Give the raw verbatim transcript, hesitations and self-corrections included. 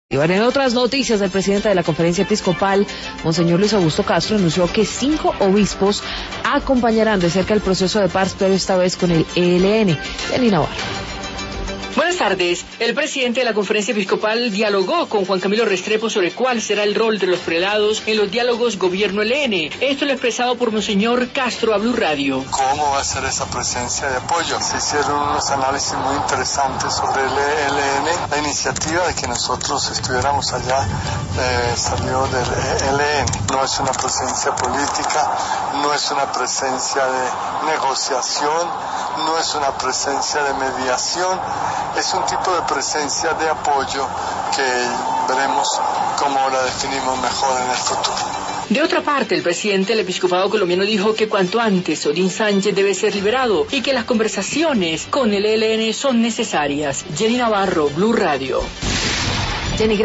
Y bueno, en otras noticias, el presidente de la Conferencia Episcopal, Monseñor Luis Augusto Castro, anunció que cinco obispos acompañarán de cerca el proceso de paz, pero esta vez con el E L N. Jenny Navarro. Buenas tardes. El presidente de la Conferencia Episcopal dialogó con Juan Camilo Restrepo sobre cuál será el rol de los prelados en los diálogos gobierno-L N. Esto lo expresado por Monseñor Castro a Blue Radio. ¿Cómo va a ser esa presencia de apoyo? Se hicieron unos análisis muy interesantes sobre el E L N. La iniciativa de que nosotros estuviéramos allá eh, salió del E L N. No es una presencia política, no es una presencia de negociación, no es una presencia de mediación. Es un tipo de presencia de apoyo que veremos cómo la definimos mejor en el futuro. De otra parte, el presidente del episcopado colombiano dijo que cuanto antes Odín Sánchez debe ser liberado y que las conversaciones con el E L N son necesarias. Jenny Navarro, Blue Radio. Jenny,